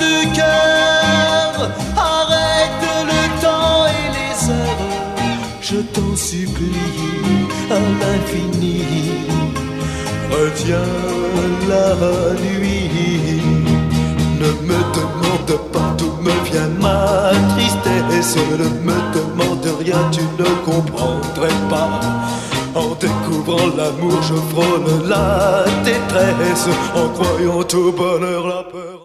du cœur, arrête le temps et les heures, je t'en supplie à l'infini. Retiens la nuit, ne me demande pas d'où me vient ma tristesse, ne me demande rien, tu ne comprendrais pas. En découvrant l'amour, je frôle la détresse, en croyant au bonheur, la peur.